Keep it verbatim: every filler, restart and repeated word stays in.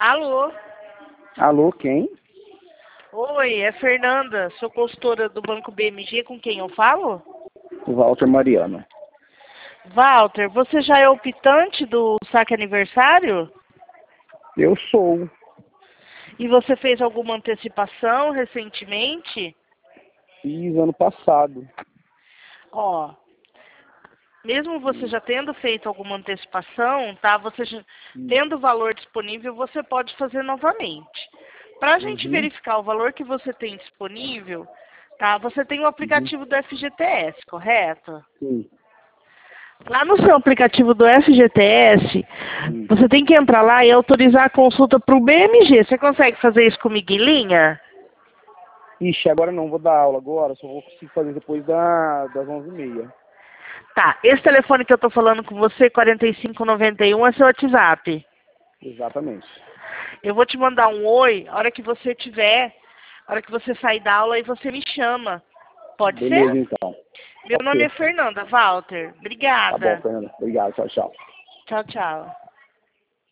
Alô? Alô, quem? Oi, é Fernanda, sou consultora do Banco B M G, com quem eu falo? Walter Mariano. Walter, você já é optante do saque aniversário? Eu sou. E você fez alguma antecipação recentemente? Fiz ano passado. Ó, mesmo você já tendo feito alguma antecipação, tá? Você já, tendo o valor disponível, você pode fazer novamente. Para a gente Uhum. verificar o valor que você tem disponível, tá? Você tem o aplicativo do F G T S, correto? Sim. Lá no seu aplicativo do F G T S, Sim. você tem que entrar lá e autorizar a consulta para o B M G. Você consegue fazer isso comigo em linha? Ixi, agora não, vou dar aula agora, só vou conseguir fazer depois da, das onze e meia. Tá, esse telefone que eu tô falando com você, quarenta e cinco noventa e um, é seu WhatsApp. Exatamente. Eu vou te mandar um oi, a hora que você tiver, a hora que você sair da aula, aí você me chama. Pode Beleza, ser? então. Meu Pode nome é ser. Fernanda, Walter. Tá bom, Obrigada. Fernanda. Obrigado, tchau, tchau. Tchau, tchau.